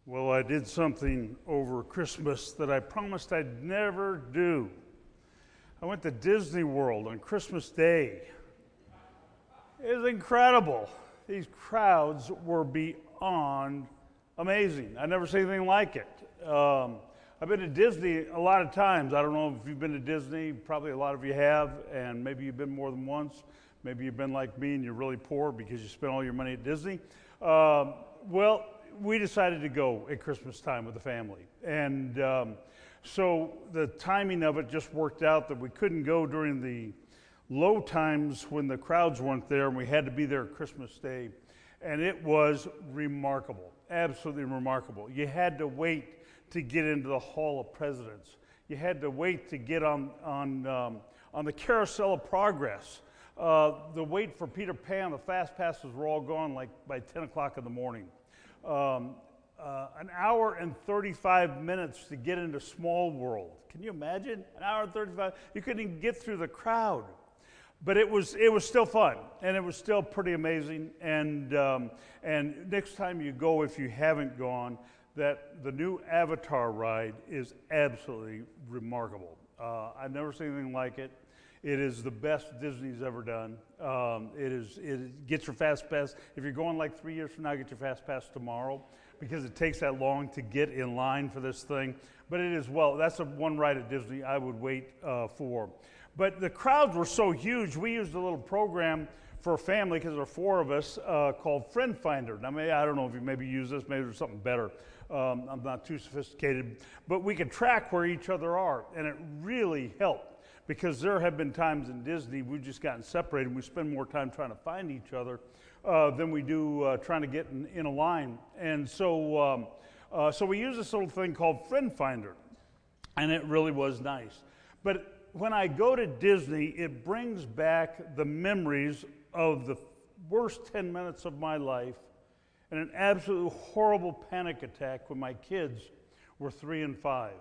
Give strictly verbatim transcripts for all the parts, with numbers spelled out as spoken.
Well, I did something over Christmas that I promised I'd never do. I went to Disney World on Christmas Day. It was incredible. These crowds were beyond amazing. I've never seen anything like it. Um, I've been to Disney a lot of times. I don't know if you've been to Disney. Probably a lot of you have, and maybe you've been more than once. Maybe you've been like me and you're really poor because you spent all your money at Disney. Um, well, we decided to go at Christmas time with the family. And um, so the timing of it just worked out that we couldn't go during the low times when the crowds weren't there, and we had to be there Christmas Day. And it was remarkable, absolutely remarkable. You had to wait to get into the Hall of Presidents. You had to wait to get on, on, um, on the Carousel of Progress. Uh, the wait for Peter Pan, the fast passes were all gone like by ten o'clock in the morning. Um, uh, an hour and thirty-five minutes to get into Small World. Can you imagine? An hour and thirty-five. You couldn't even get through the crowd. But it was it was still fun, and it was still pretty amazing. And um, and next time you go, if you haven't gone, that the new Avatar ride is absolutely remarkable. Uh, I've never seen anything like it. It is the best Disney's ever done. Um, it is. It gets your fast pass. If you're going like three years from now, get your fast pass tomorrow because it takes that long to get in line for this thing. But it is well. That's a one ride at Disney I would wait uh, for. But the crowds were so huge. We used a little program for a family because there are four of us uh, called Friend Finder. Now, maybe, I don't know if you maybe use this. Maybe there's something better. Um, I'm not too sophisticated, but we could track where each other are, and it really helped. Because there have been times in Disney we've just gotten separated and we spend more time trying to find each other uh, than we do uh, trying to get in, in a line. And so um, uh, so we use this little thing called Friend Finder, and it really was nice. But when I go to Disney, it brings back the memories of the worst ten minutes of my life and an absolutely horrible panic attack when my kids were three and five.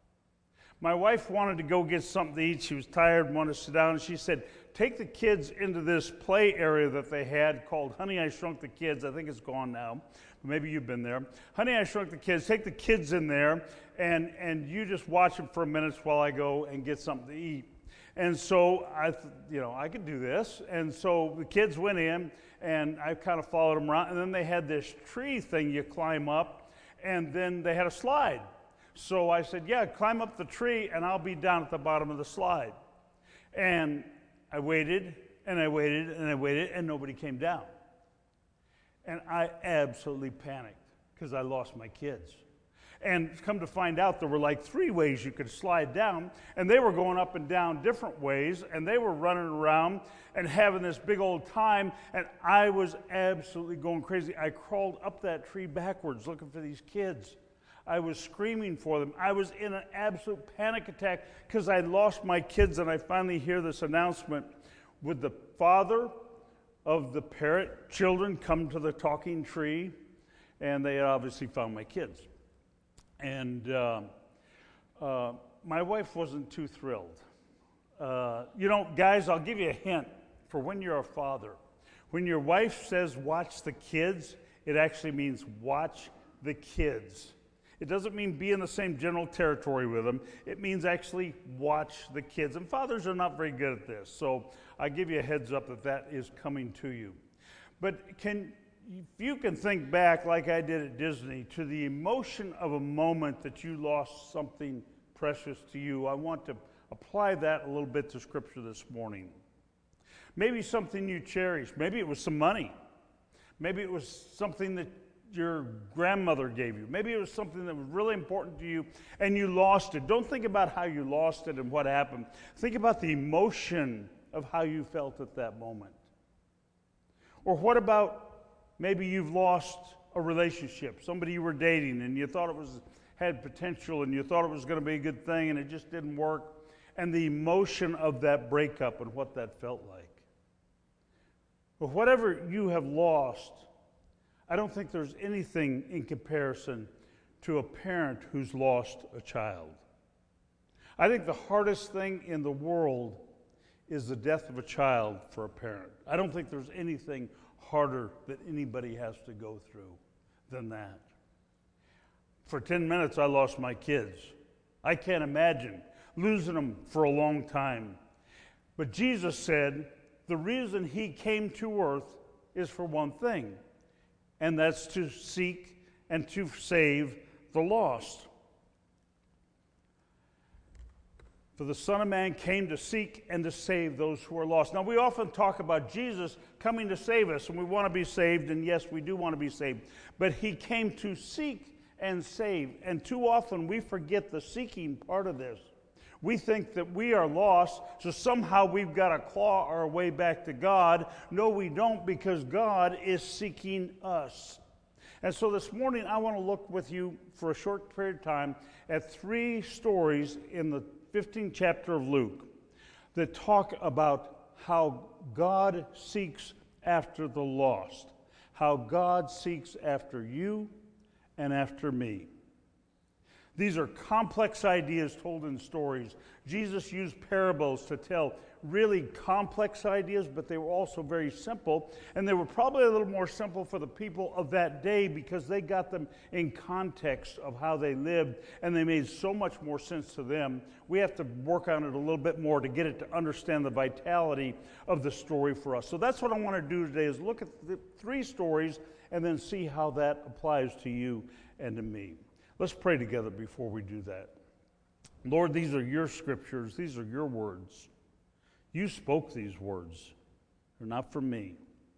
My wife wanted to go get something to eat. She was tired and wanted to sit down. And she said, take the kids into this play area that they had called Honey, I Shrunk the Kids. I think it's gone now. Maybe you've been there. Honey, I Shrunk the Kids. Take the kids in there, and, and you just watch them for a minute while I go and get something to eat. And so, I, th- you know, I could do this. And so the kids went in, and I kind of followed them around. And then they had this tree thing you climb up, and then they had a slide. So I said, yeah, climb up the tree and I'll be down at the bottom of the slide. And I waited and I waited and I waited and nobody came down. And I absolutely panicked because I lost my kids. And come to find out, there were like three ways you could slide down, and they were going up and down different ways, and they were running around and having this big old time, and I was absolutely going crazy. I crawled up that tree backwards looking for these kids. I was screaming for them. I was in an absolute panic attack because I lost my kids, and I finally hear this announcement. Would the father of the parrot children come to the talking tree? And they obviously found my kids. And uh, uh, my wife wasn't too thrilled. Uh, you know, guys, I'll give you a hint for when you're a father. When your wife says watch the kids, it actually means watch the kids. It doesn't mean be in the same general territory with them. It means actually watch the kids. And fathers are not very good at this, so I give you a heads up that that is coming to you. But can if you can think back, like I did at Disney, to the emotion of a moment that you lost something precious to you, I want to apply that a little bit to Scripture this morning. Maybe something you cherished. Maybe it was some money. Maybe it was something that your grandmother gave you. Maybe it was something that was really important to you and you lost it. Don't think about how you lost it and what happened. Think about the emotion of how you felt at that moment. Or what about maybe you've lost a relationship, somebody you were dating and you thought it was had potential and you thought it was going to be a good thing and it just didn't work, and the emotion of that breakup and what that felt like. But whatever you have lost, I don't think there's anything in comparison to a parent who's lost a child. I think the hardest thing in the world is the death of a child for a parent. I don't think there's anything harder that anybody has to go through than that. For ten minutes, I lost my kids. I can't imagine losing them for a long time. But Jesus said the reason he came to earth is for one thing, and that's to seek and to save the lost. For the Son of Man came to seek and to save those who are lost. Now, we often talk about Jesus coming to save us, and we want to be saved, and yes, we do want to be saved. But he came to seek and save, and too often we forget the seeking part of this. We think that we are lost, so somehow we've got to claw our way back to God. No, we don't, because God is seeking us. And so this morning, I want to look with you for a short period of time at three stories in the fifteenth chapter of Luke that talk about how God seeks after the lost, how God seeks after you and after me. These are complex ideas told in stories. Jesus used parables to tell really complex ideas, but they were also very simple. And they were probably a little more simple for the people of that day because they got them in context of how they lived, and they made so much more sense to them. We have to work on it a little bit more to get it to understand the vitality of the story for us. So that's what I want to do today, is look at the three stories and then see how that applies to you and to me. Let's pray together before we do that. Lord, these are your scriptures. These are your words. You spoke these words. They're not from me.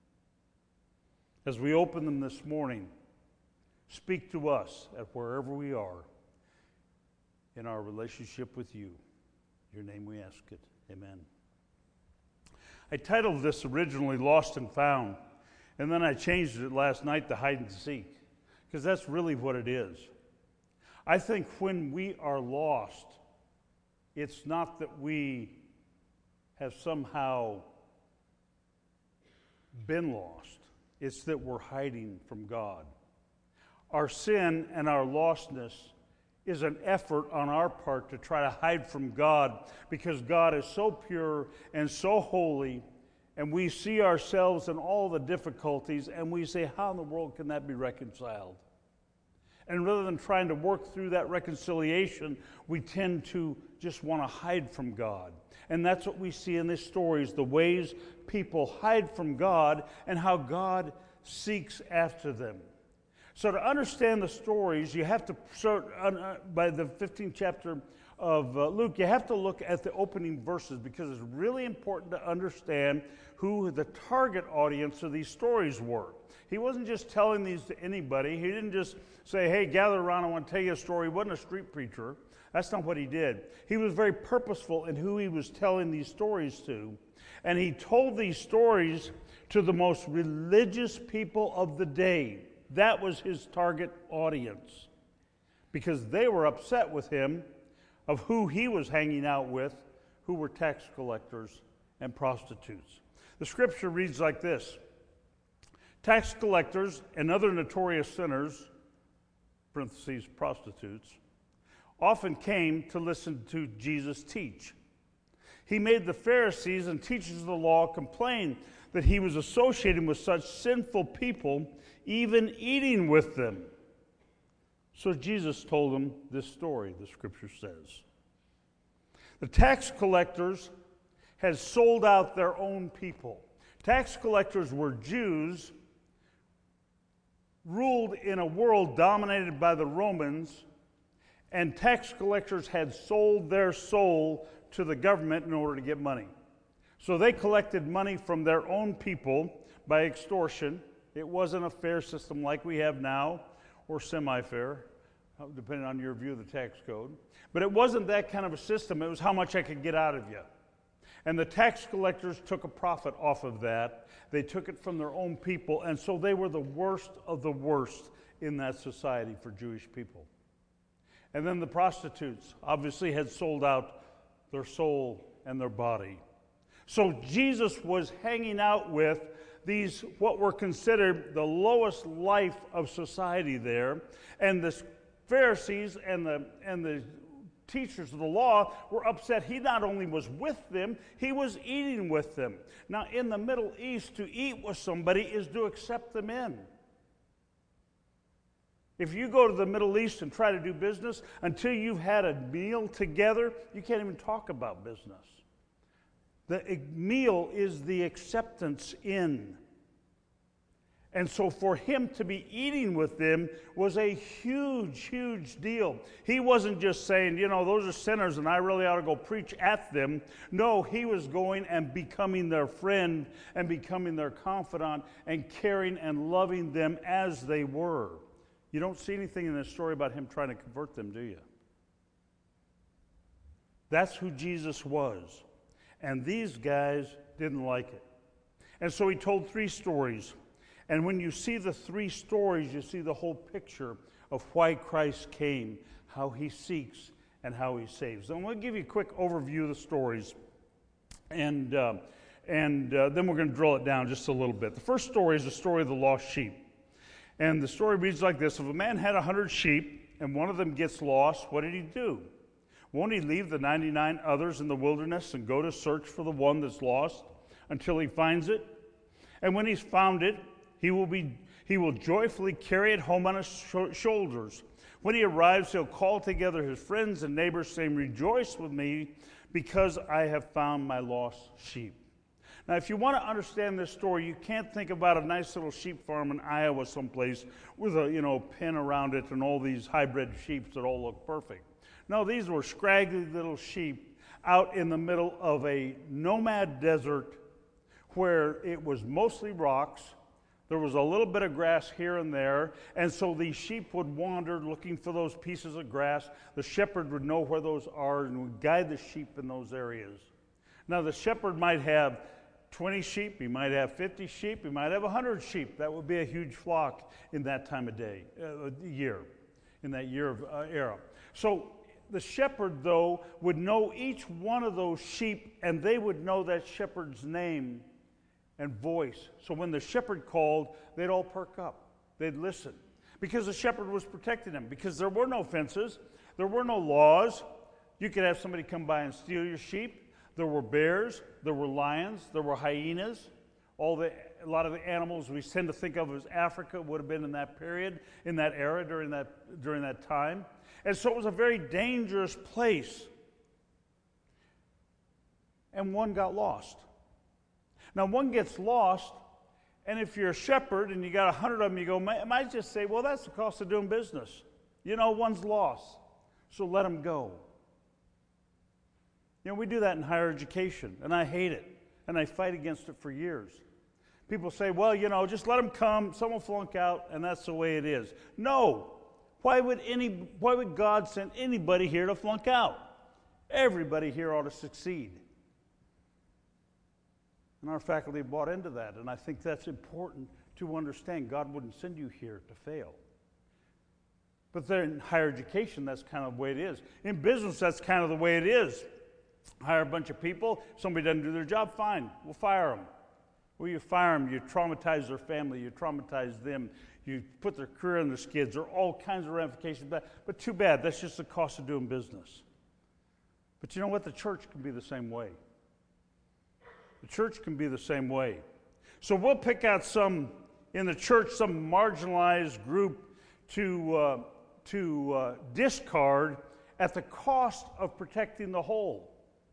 As we open them this morning, speak to us at wherever we are in our relationship with you. In your name we ask it. Amen. I titled this originally Lost and Found, and then I changed it last night to Hide and Seek, because that's really what it is. I think when we are lost, it's not that we have somehow been lost. It's that we're hiding from God. Our sin and our lostness is an effort on our part to try to hide from God, because God is so pure and so holy, and we see ourselves in all the difficulties, and we say, how in the world can that be reconciled? And rather than trying to work through that reconciliation, we tend to just want to hide from God. And that's what we see in these stories, the ways people hide from God and how God seeks after them. So to understand the stories, you have to start, uh, by the fifteenth chapter of uh, Luke, you have to look at the opening verses, because it's really important to understand who the target audience of these stories were. He wasn't just telling these to anybody. He didn't just say, hey, gather around, I want to tell you a story. He wasn't a street preacher. That's not what he did. He was very purposeful in who he was telling these stories to. And he told these stories to the most religious people of the day. That was his target audience, because they were upset with him of who he was hanging out with, who were tax collectors and prostitutes. The scripture reads like this: tax collectors and other notorious sinners, parentheses, prostitutes, often came to listen to Jesus teach. He made the Pharisees and teachers of the law complain that he was associating with such sinful people, even eating with them. So Jesus told them this story, the scripture says. The tax collectors had sold out their own people. Tax collectors were Jews, ruled in a world dominated by the Romans, and tax collectors had sold their soul to the government in order to get money. So they collected money from their own people by extortion. It wasn't a fair system like we have now, or semi-fair, depending on your view of the tax code. But it wasn't that kind of a system. It was how much I could get out of you. And the tax collectors took a profit off of that. They took it from their own people, and so they were the worst of the worst in that society for Jewish people. And then the prostitutes obviously had sold out their soul and their body. So Jesus was hanging out with these, what were considered the lowest life of society there, and the Pharisees and the and the teachers of the law were upset. He not only was with them, he was eating with them. Now, in the Middle East, to eat with somebody is to accept them in. If you go to the Middle East and try to do business, until you've had a meal together, you can't even talk about business. The meal is the acceptance in. And so for him to be eating with them was a huge, huge deal. He wasn't just saying, you know, those are sinners and I really ought to go preach at them. No, he was going and becoming their friend and becoming their confidant and caring and loving them as they were. You don't see anything in this story about him trying to convert them, do you? That's who Jesus was. And these guys didn't like it. And so he told three stories. And when you see the three stories, you see the whole picture of why Christ came, how he seeks, and how he saves. And I'm going to give you a quick overview of the stories. And, uh, and uh, then we're going to drill it down just a little bit. The first story is the story of the lost sheep. And the story reads like this. If a man had a hundred sheep and one of them gets lost, what did he do? Won't he leave the ninety-nine others in the wilderness and go to search for the one that's lost until he finds it? And when he's found it, he will be he will joyfully carry it home on his sh- shoulders. When he arrives, he'll call together his friends and neighbors, saying, "Rejoice with me, because I have found my lost sheep." Now, if you want to understand this story, you can't think about a nice little sheep farm in Iowa someplace with a, you know, pen around it and all these hybrid sheep that all look perfect. No, these were scraggly little sheep out in the middle of a nomad desert where it was mostly rocks. There was a little bit of grass here and there, and so these sheep would wander looking for those pieces of grass. The shepherd would know where those are and would guide the sheep in those areas. Now, the shepherd might have twenty sheep, he might have fifty sheep, he might have one hundred sheep. That would be a huge flock in that time of day, uh, year, in that year of uh, era. So the shepherd, though, would know each one of those sheep, and they would know that shepherd's name and voice. So when the shepherd called, they'd all perk up. They'd listen. Because the shepherd was protecting them. Because there were no fences. There were no laws. You could have somebody come by and steal your sheep. There were bears, there were lions, there were hyenas. All the, a lot of the animals we tend to think of as Africa would have been in that period, in that era, during that, during that time. And so it was a very dangerous place. And one got lost. Now, one gets lost, and if you're a shepherd and you got a hundred of them, you go, I might just say, well, that's the cost of doing business. You know, one's lost, so let them go. You know, we do that in higher education, and I hate it, and I fight against it for years. People say, well, you know, just let them come, some will flunk out, and that's the way it is. No. Why would any? Why would God send anybody here to flunk out? Everybody here ought to succeed. And our faculty bought into that, and I think that's important to understand. God wouldn't send you here to fail. But then in higher education, that's kind of the way it is. In business, that's kind of the way it is. Hire a bunch of people, somebody doesn't do their job, fine, we'll fire them. Well, you fire them, you traumatize their family, you traumatize them, you put their career on the skids, there are all kinds of ramifications. But, but too bad, that's just the cost of doing business. But you know what? The church can be the same way. The church can be the same way. So we'll pick out some, in the church, some marginalized group to, uh, to uh, discard at the cost of protecting the whole.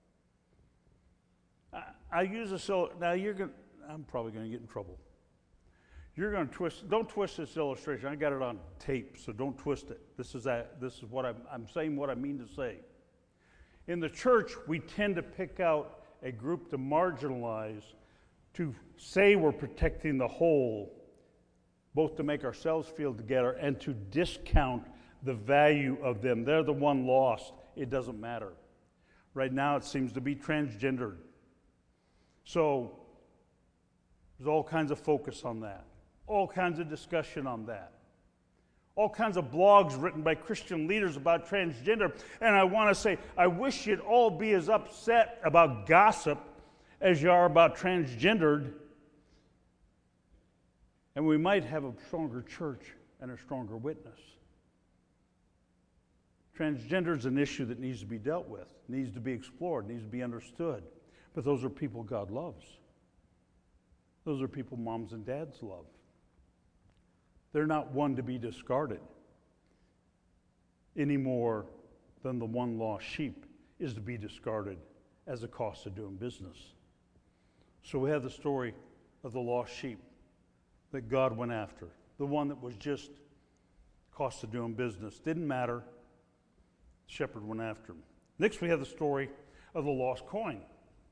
I, I use this, now you're going I'm probably going to get in trouble. You're going to twist, don't twist this illustration. I got it on tape, so don't twist it. This is that, this is what I'm, I'm saying what I mean to say. In the church, we tend to pick out a group to marginalize, to say we're protecting the whole, both to make ourselves feel together and to discount the value of them. They're the one lost. It doesn't matter. Right now it seems to be transgendered. So there's all kinds of focus on that. All kinds of discussion on that. All kinds of blogs written by Christian leaders about transgender. And I want to say, I wish you'd all be as upset about gossip as you are about transgendered. And we might have a stronger church and a stronger witness. Transgender is an issue that needs to be dealt with, needs to be explored, needs to be understood. But those are people God loves. Those are people moms and dads love. They're not one to be discarded. any more than the one lost sheep is to be discarded as a cost of doing business. So we have the story of the lost sheep that God went after, the one that was just cost of doing business. Didn't matter. The shepherd went after him. Next, we have the story of the lost coin.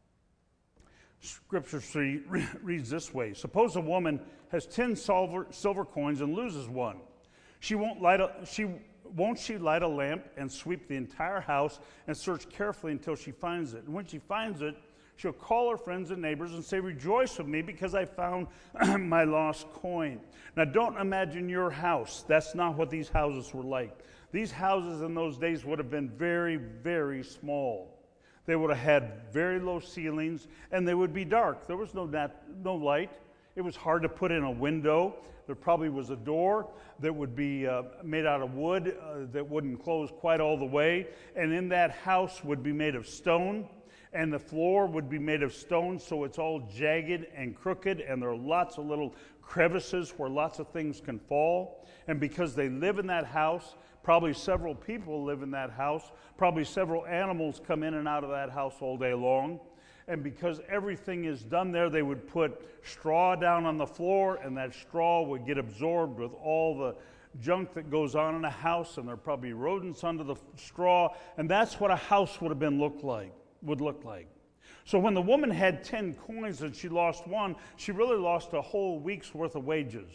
Scripture three reads this way. Suppose a woman has ten silver, silver coins and loses one. She won't light a, she, won't she light a lamp and sweep the entire house and search carefully until she finds it? And when she finds it, she'll call her friends and neighbors and say, "Rejoice with me because I found my lost coin." Now, don't imagine your house. That's not what these houses were like. These houses in those days would have been very, very small. They would have had very low ceilings, and they would be dark. There was no, nat- no light. It was hard to put in a window. There probably was a door that would be uh, made out of wood uh, that wouldn't close quite all the way. And in that house would be made of stone, and the floor would be made of stone, so it's all jagged and crooked, and there are lots of little crevices where lots of things can fall. And because they live in that house, probably several people live in that house, probably several animals come in and out of that house all day long. And because everything is done there, they would put straw down on the floor, and that straw would get absorbed with all the junk that goes on in a house, and there are probably rodents under the straw, and that's what a house would have been look like, would look like. So when the woman had ten coins and she lost one, she really lost a whole week's worth of wages.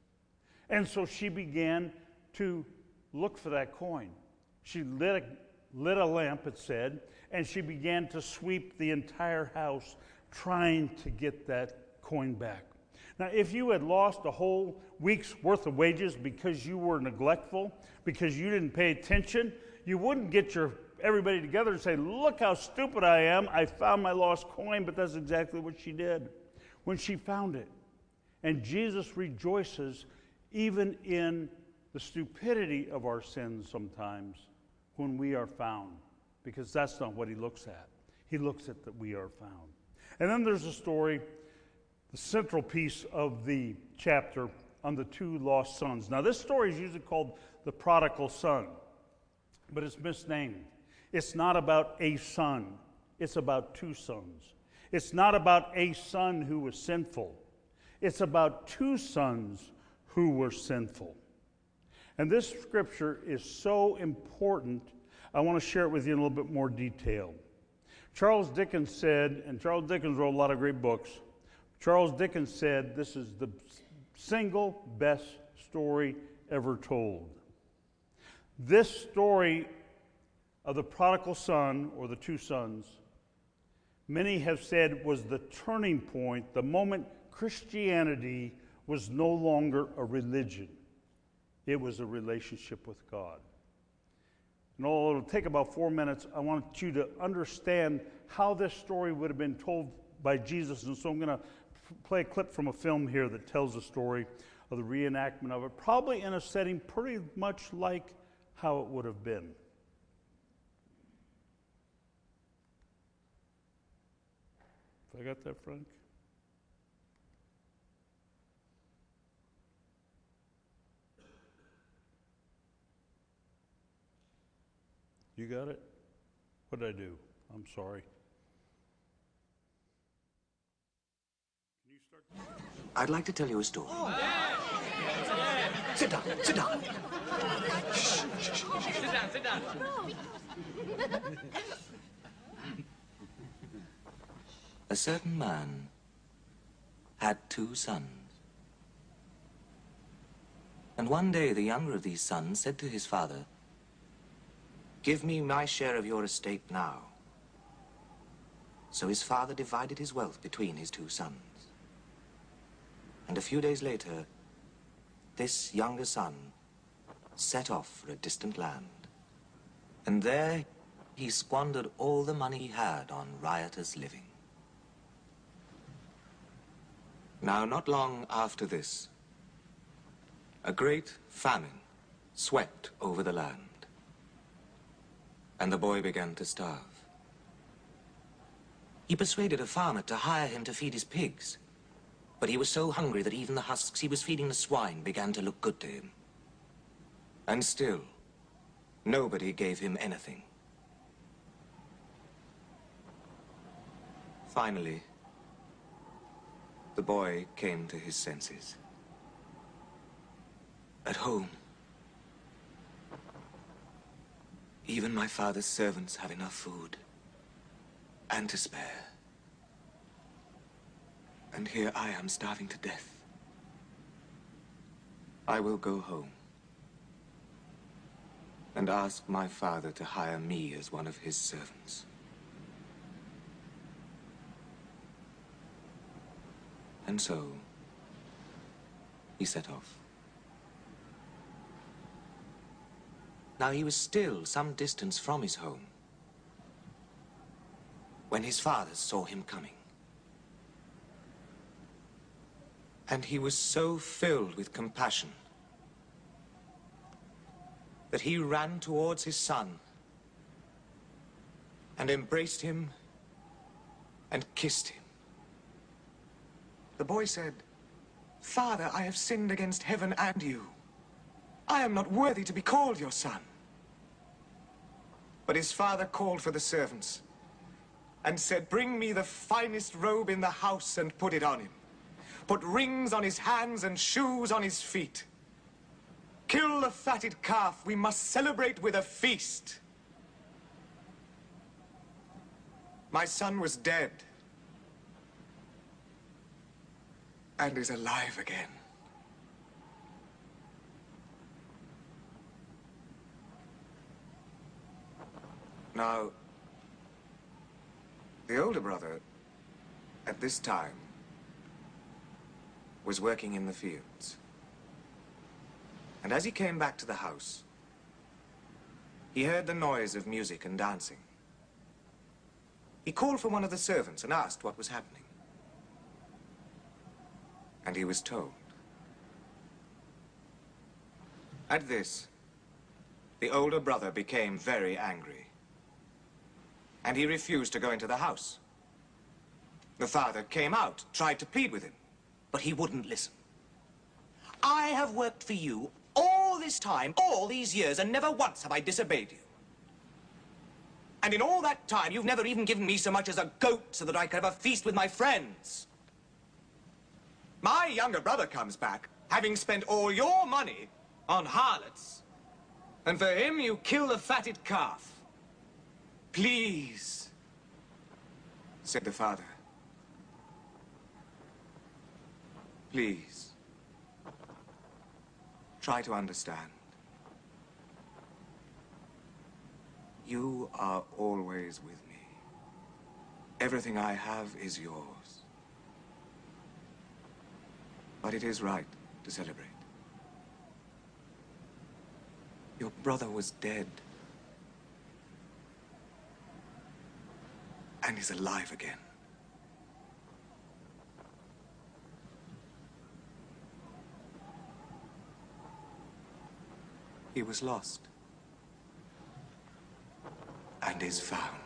And so she began to look for that coin. She lit a, lit a lamp, it said, and she began to sweep the entire house trying to get that coin back. Now, if you had lost a whole week's worth of wages because you were neglectful, because you didn't pay attention, you wouldn't get your everybody together and say, "Look how stupid I am. I found my lost coin." But that's exactly what she did when she found it. And Jesus rejoices even in the stupidity of our sins sometimes when we are found, because that's not what he looks at. He looks at that we are found. And then there's a story, the central piece of the chapter on the two lost sons. Now, this story is usually called the prodigal son, but it's misnamed. It's not about a son. It's about two sons. It's not about a son who was sinful. It's about two sons who were sinful. And this scripture is so important, I want to share it with you in a little bit more detail. Charles Dickens said, and Charles Dickens wrote a lot of great books, Charles Dickens said this is the single best story ever told. This story of the prodigal son, or the two sons, many have said was the turning point, the moment Christianity was no longer a religion. It was a relationship with God. And although it'll take about four minutes, I want you to understand how this story would have been told by Jesus. And so I'm going to play a clip from a film here that tells the story of the reenactment of it, probably in a setting pretty much like how it would have been. Have I got that, Frank? You got it? What did I do? I'm sorry. Can you start? I'd like to tell you a story. Oh. Sit down, sit down. Shh, shh, shh, shh. Sit down, sit down. A certain man had two sons. And one day the younger of these sons said to his father, "Give me my share of your estate now." So his father divided his wealth between his two sons. And a few days later, this younger son set off for a distant land. And there he squandered all the money he had on riotous living. Now, not long after this, a great famine swept over the land. And the boy began to starve. He persuaded a farmer to hire him to feed his pigs, but he was so hungry that even the husks he was feeding the swine began to look good to him. And still, Nobody gave him anything. Finally, the boy came to his senses. At home, even my father's servants have enough food, and to spare. And here I am starving to death. I will go home and ask my father to hire me as one of his servants. And so, he set off. Now he was still some distance from his home when his father saw him coming. And he was so filled with compassion that he ran towards his son and embraced him and kissed him. The boy said, "Father, I have sinned against heaven and you. I am not worthy to be called your son." But his father called for the servants and said, "Bring me the finest robe in the house and put it on him. Put rings on his hands and shoes on his feet. Kill the fatted calf. We must celebrate with a feast." My son was dead and is alive again. Now, the older brother, at this time, was working in the fields. And as he came back to the house, he heard the noise of music and dancing. He called for one of the servants and asked what was happening. And he was told. At this, the older brother became very angry. And he refused to go into the house. The father came out, tried to plead with him, but he wouldn't listen. "I have worked for you all this time, all these years, and never once have I disobeyed you. And in all that time, you've never even given me so much as a goat so that I could have a feast with my friends. My younger brother comes back, having spent all your money on harlots, and for him you kill the fatted calf. Please," said the father. "Please, try to understand. You are always with me. Everything I have is yours. But it is right to celebrate. Your brother was dead and is alive again. He was lost and is found."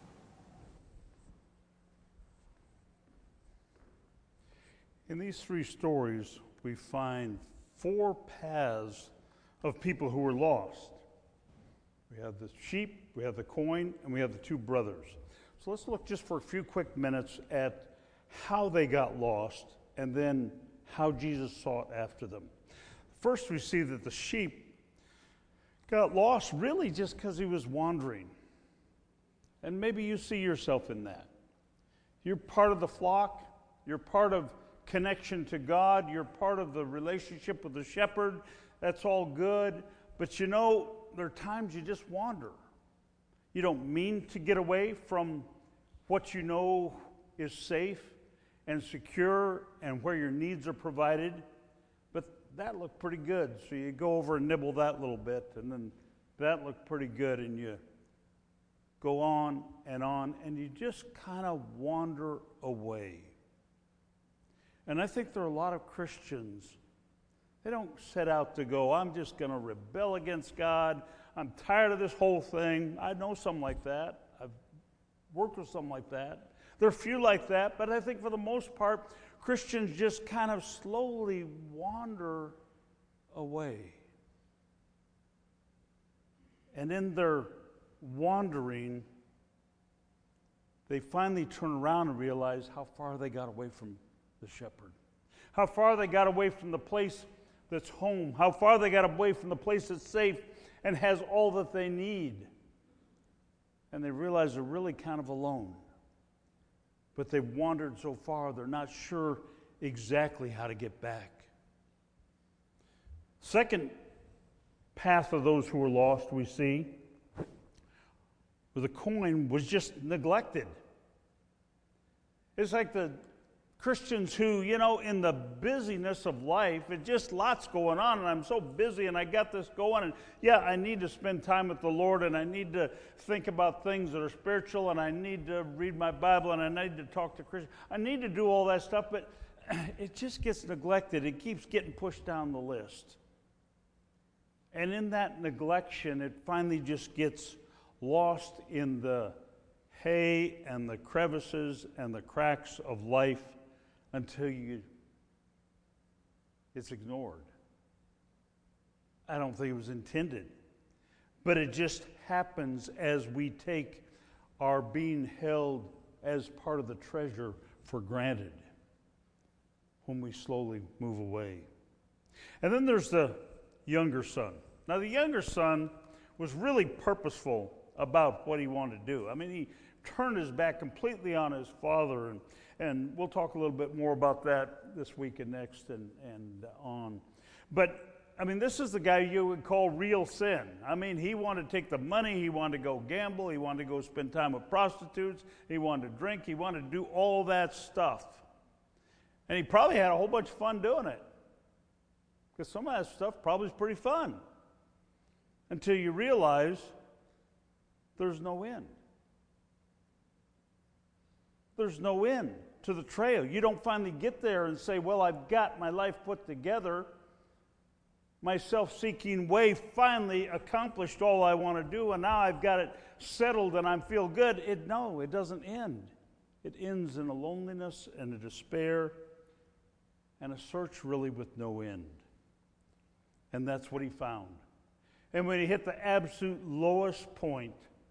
In these three stories, we find four paths of people who were lost. We have the sheep, we have the coin, and we have the two brothers. So let's look just for a few quick minutes at how they got lost and then how Jesus sought after them. First, we see that the sheep got lost really just because he was wandering. And maybe you see yourself in that. You're part of the flock, you're part of connection to God, you're part of the relationship with the shepherd. That's all good. But you know, there are times you just wander. You don't mean to get away from what you know is safe and secure and where your needs are provided, but that looked pretty good. So you go over and nibble that little bit, and then that looked pretty good, and you go on and on, and you just kind of wander away. And I think there are a lot of Christians, they don't set out to go, "I'm just going to rebel against God. I'm tired of this whole thing." I know some like that. I've worked with some like that. There are a few like that, but I think for the most part, Christians just kind of slowly wander away. And in their wandering, they finally turn around and realize how far they got away from the shepherd. How far they got away from the place that's home. How far they got away from the place that's safe and has all that they need. And they realize they're really kind of alone. But they've wandered so far, they're not sure exactly how to get back. Second path of those who were lost, we see, where the coin was just neglected. It's like the Christians who, you know, in the busyness of life, it's just lots going on, and I'm so busy, and I got this going, and yeah, I need to spend time with the Lord, and I need to think about things that are spiritual, and I need to read my Bible, and I need to talk to Christians. I need to do all that stuff, but it just gets neglected. It keeps getting pushed down the list. And in that neglection, it finally just gets lost in the hay and the crevices and the cracks of life until you it's ignored. I don't think it was intended, but it just happens as we take our being held as part of the treasure for granted when we slowly move away. And then there's the younger son. Now, the younger son was really purposeful about what he wanted to do. I mean, he turned his back completely on his father, and, and we'll talk a little bit more about that this week and next and, and on. But, I mean, this is the guy you would call real sin. I mean, he wanted to take the money, he wanted to go gamble, he wanted to go spend time with prostitutes, he wanted to drink, he wanted to do all that stuff. And he probably had a whole bunch of fun doing it. Because some of that stuff probably is pretty fun. Until you realize there's no end. There's no end to the trail. You don't finally get there and say, well, I've got my life put together. My self-seeking way finally accomplished all I want to do, and now I've got it settled and I feel good. It, no, it doesn't end. It ends in a loneliness and a despair and a search really with no end. And that's what he found. And when he hit the absolute lowest point,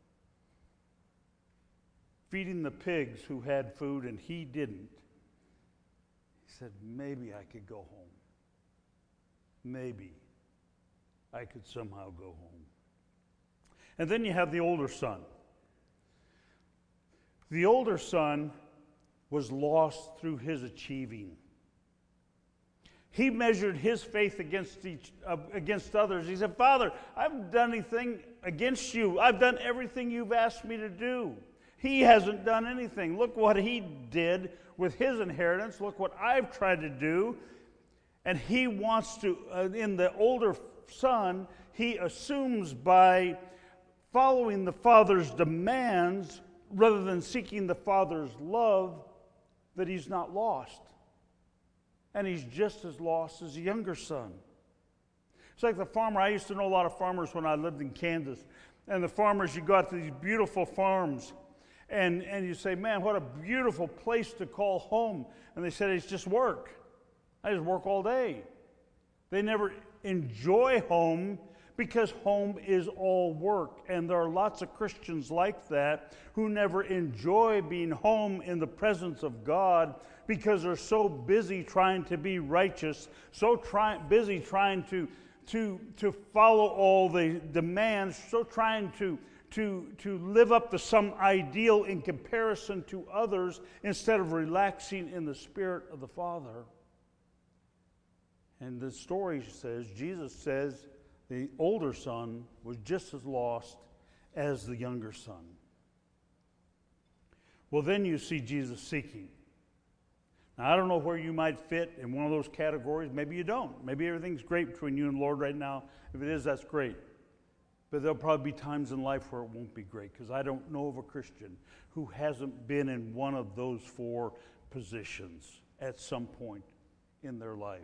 feeding the pigs who had food and he didn't, he said, maybe I could go home. Maybe I could somehow go home. And then you have the older son. The older son was lost through his achieving. He measured his faith against each, uh, against others. He said, Father, I haven't done anything against you. I've done everything you've asked me to do. He hasn't done anything. Look what he did with his inheritance. Look what I've tried to do. And he wants to, uh, in the older son, he assumes by following the father's demands rather than seeking the father's love that he's not lost. And he's just as lost as the younger son. It's like the farmer. I used to know a lot of farmers when I lived in Kansas. And the farmers, you go out to these beautiful farms, and, and you say, man, what a beautiful place to call home. And they said, it's just work. I just work all day. They never enjoy home because home is all work. And there are lots of Christians like that who never enjoy being home in the presence of God because they're so busy trying to be righteous, so try, busy trying to, to, to follow all the demands, so trying to, to, to live up to some ideal in comparison to others instead of relaxing in the Spirit of the Father. And the story says, Jesus says, the older son was just as lost as the younger son. Well, then you see Jesus seeking. Now, I don't know where you might fit in one of those categories. Maybe you don't. Maybe everything's great between you and the Lord right now. If it is, that's great. But there'll probably be times in life where it won't be great, because I don't know of a Christian who hasn't been in one of those four positions at some point in their life.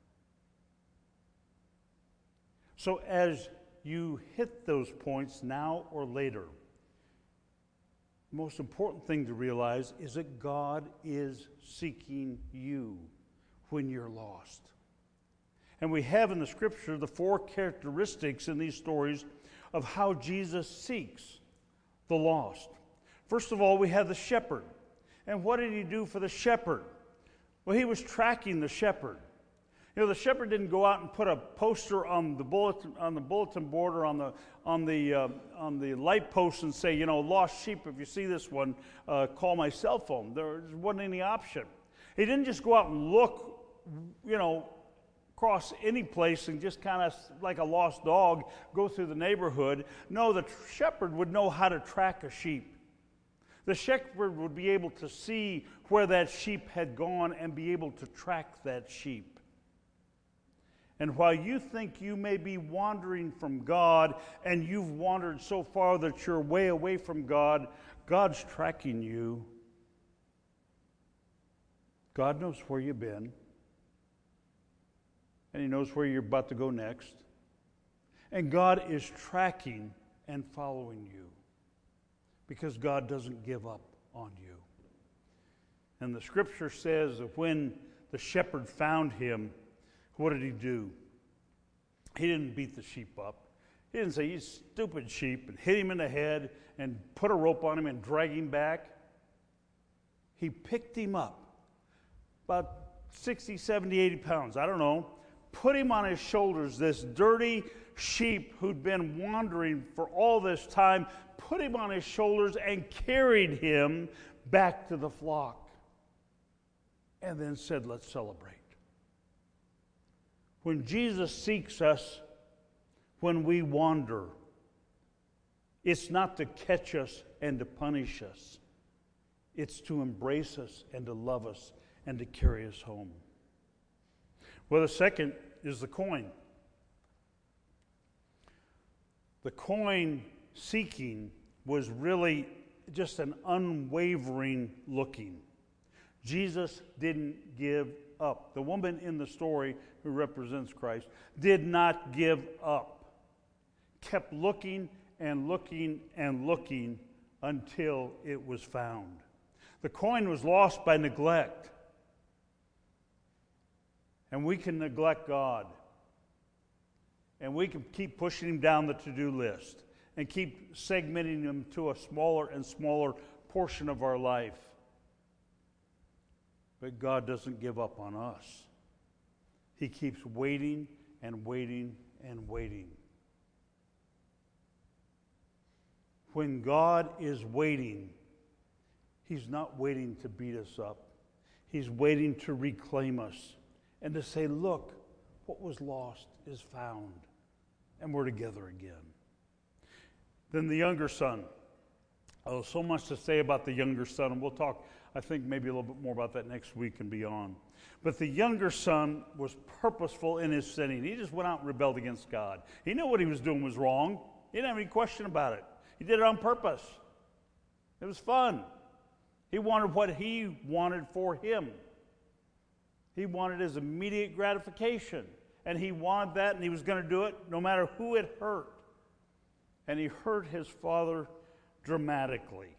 So as you hit those points now or later, the most important thing to realize is that God is seeking you when you're lost. And we have in the Scripture the four characteristics in these stories of how Jesus seeks the lost. First of all, we have the shepherd. And what did he do for the shepherd? Well, he was tracking the shepherd. You know, the shepherd didn't go out and put a poster on the bulletin on the bulletin board or on the on the uh, on the light post and say, you know, lost sheep. If you see this one, uh, call my cell phone. There wasn't any option. He didn't just go out and look, you know, across any place and just kind of like a lost dog go through the neighborhood. No, the shepherd would know how to track a sheep. The shepherd would be able to see where that sheep had gone and be able to track that sheep. And while you think you may be wandering from God and you've wandered so far that you're way away from God, God's tracking you. God knows where you've been. And He knows where you're about to go next. And God is tracking and following you. Because God doesn't give up on you. And the scripture says that when the shepherd found him, what did he do? He didn't beat the sheep up. He didn't say, you stupid sheep, and hit him in the head and put a rope on him and drag him back. He picked him up, about sixty, seventy, eighty pounds, I don't know, put him on his shoulders, this dirty sheep who'd been wandering for all this time, put him on his shoulders and carried him back to the flock. And then said, let's celebrate. When Jesus seeks us, when we wander, it's not to catch us and to punish us. It's to embrace us and to love us and to carry us home. Well, the second is the coin. The coin seeking was really just an unwavering looking. Jesus didn't give up. The woman in the story who represents Christ did not give up. Kept looking and looking and looking until it was found. The coin was lost by neglect. And we can neglect God. And we can keep pushing Him down the to-do list and keep segmenting Him to a smaller and smaller portion of our life. But God doesn't give up on us. He keeps waiting and waiting and waiting. When God is waiting, He's not waiting to beat us up. He's waiting to reclaim us and to say, look, what was lost is found. And we're together again. Then the younger son. Oh, so much to say about the younger son, and we'll talk, I think, maybe a little bit more about that next week and beyond. But the younger son was purposeful in his sinning. He just went out and rebelled against God. He knew what he was doing was wrong. He didn't have any question about it. He did it on purpose. It was fun. He wanted what he wanted for him. He wanted his immediate gratification. And he wanted that, and he was going to do it no matter who it hurt. And he hurt his father dramatically.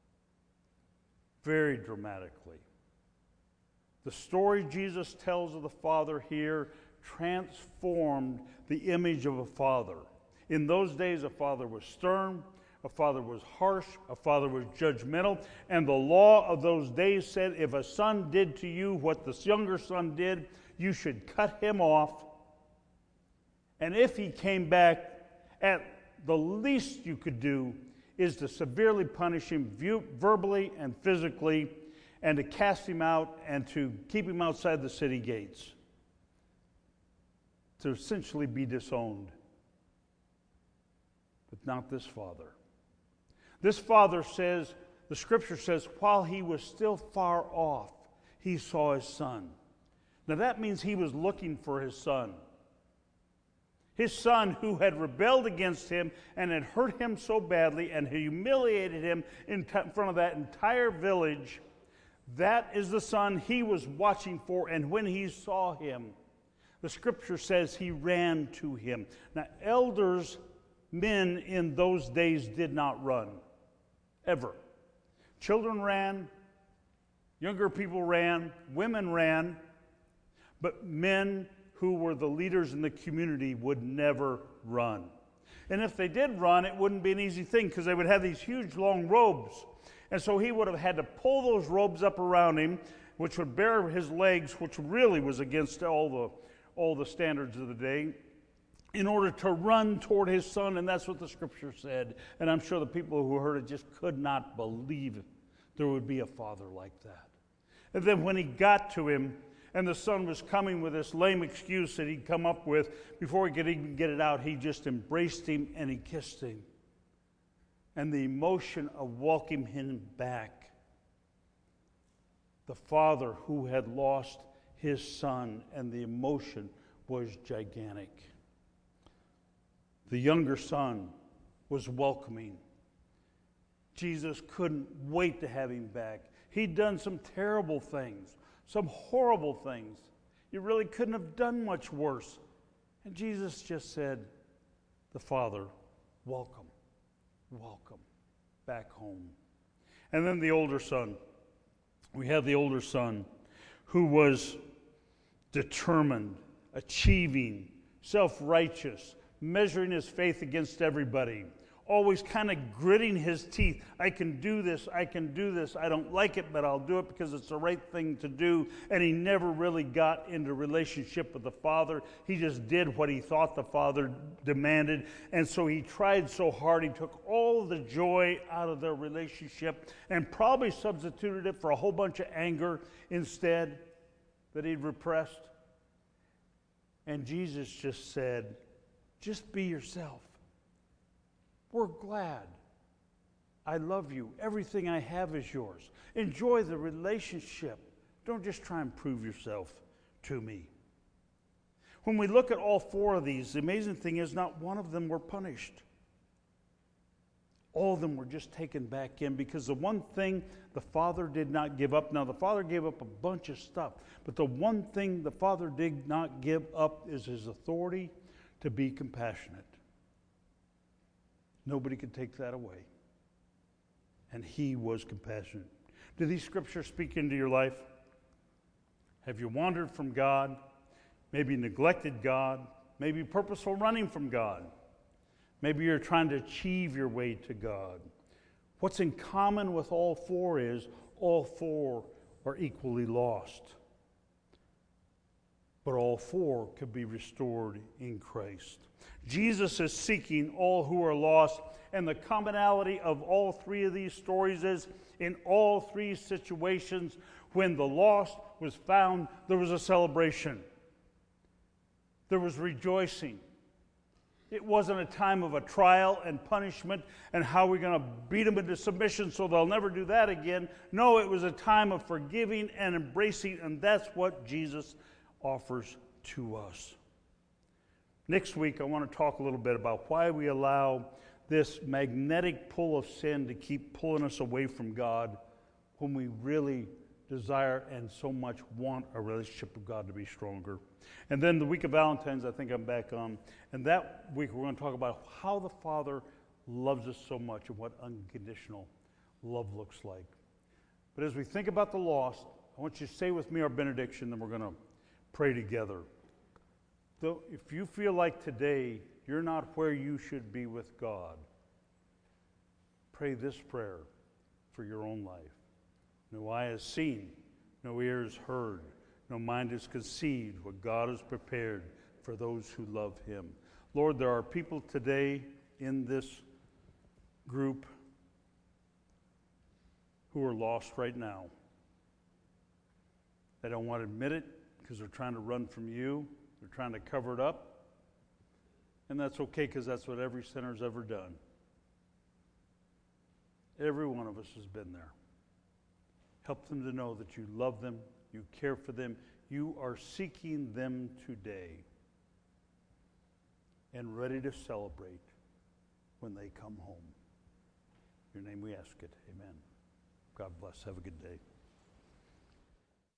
Very dramatically. The story Jesus tells of the father here transformed the image of a father. In those days, a father was stern, a father was harsh, a father was judgmental, and the law of those days said if a son did to you what this younger son did, you should cut him off. And if he came back, at the least you could do is to severely punish him verbally and physically, and to cast him out and to keep him outside the city gates, to essentially be disowned. But not this father. This father says, the scripture says, while he was still far off, he saw his son. Now that means he was looking for his son. His son who had rebelled against him and had hurt him so badly and humiliated him in front of that entire village. That is the son he was watching for, and when he saw him, the scripture says he ran to him. Now, elders, men in those days did not run, ever. Children ran, younger people ran, women ran, but men who were the leaders in the community would never run. And if they did run, it wouldn't be an easy thing because they would have these huge long robes. And so he would have had to pull those robes up around him, which would bare his legs, which really was against all the, all the standards of the day, in order to run toward his son. And that's what the scripture said. And I'm sure the people who heard it just could not believe there would be a father like that. And then when he got to him, and the son was coming with this lame excuse that he'd come up with, before he could even get it out, he just embraced him and he kissed him. And the emotion of welcoming him back. The father who had lost his son, and the emotion was gigantic. The younger son was welcoming. Jesus couldn't wait to have him back. He'd done some terrible things, some horrible things. You really couldn't have done much worse. And Jesus just said, the father, welcome, welcome back home. And then the older son. We have the older son who was determined, achieving, self-righteous, measuring his faith against everybody, always kind of gritting his teeth. I can do this, I can do this. I don't like it, but I'll do it because it's the right thing to do. And he never really got into relationship with the father. He just did what he thought the father demanded. And so he tried so hard, he took all the joy out of their relationship and probably substituted it for a whole bunch of anger instead that he'd repressed. And Jesus just said, just be yourself. We're glad. I love you. Everything I have is yours. Enjoy the relationship. Don't just try and prove yourself to me. When we look at all four of these, the amazing thing is not one of them were punished. All of them were just taken back in because the one thing the Father did not give up. Now, the Father gave up a bunch of stuff, but the one thing the Father did not give up is his authority to be compassionate. Nobody could take that away. And he was compassionate. Do these scriptures speak into your life? Have you wandered from God? Maybe neglected God? Maybe purposeful running from God? Maybe you're trying to achieve your way to God. What's in common with all four is all four are equally lost. But all four could be restored in Christ. Jesus is seeking all who are lost, and the commonality of all three of these stories is in all three situations, when the lost was found, there was a celebration. There was rejoicing. It wasn't a time of a trial and punishment and how we're going to beat them into submission so they'll never do that again. No, it was a time of forgiving and embracing, and that's what Jesus offers to us. Next week, I want to talk a little bit about why we allow this magnetic pull of sin to keep pulling us away from God when we really desire and so much want our relationship with God to be stronger. And then the week of Valentine's, I think I'm back on. And that week, we're going to talk about how the Father loves us so much and what unconditional love looks like. But as we think about the lost, I want you to say with me our benediction, then we're going to pray together. Though if you feel like today you're not where you should be with God, pray this prayer for your own life. No eye has seen, no ear has heard, no mind has conceived what God has prepared for those who love him. Lord, there are people today in this group who are lost right now. They don't want to admit it because they're trying to run from you. They're trying to cover it up. And that's okay because that's what every sinner's ever done. Every one of us has been there. Help them to know that you love them, you care for them, you are seeking them today and ready to celebrate when they come home. In your name we ask it. Amen. God bless. Have a good day.